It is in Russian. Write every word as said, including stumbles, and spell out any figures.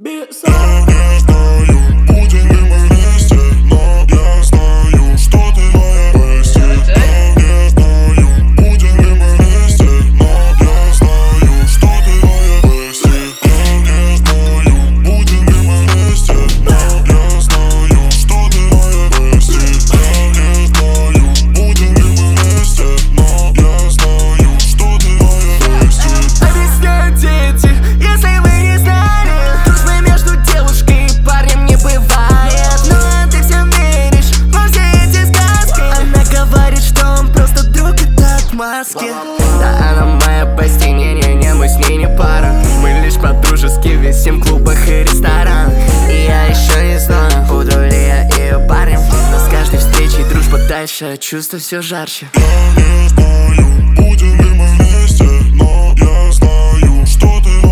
Без... Я не знаю, будем ли мы вместе, но я знаю, что ты моя бести. Я не знаю, будем ли мы вместе, но я знаю, что ты моя бести. Я не знаю, будем ли мы вместе, но я знаю, что ты моя бести. Я не знаю, будем ли мы вместе, но я знаю, что ты моя бести. Объясняю дети, если вы не знали, дружбы между девушкой и парнем не бывает. Но ты все веришь во все эти сказки. Она говорит, что он просто друг и так маски. Да она моя бести, не-не-не, мы с ней не пара. Мы лишь по-дружески висим в клубах и ресторанах. И я еще не знаю, буду ли я ее парнем, но с каждой встречей дружба дальше, а чувства все жарче. Я не знаю, будем ли мы вместе, но я знаю, что ты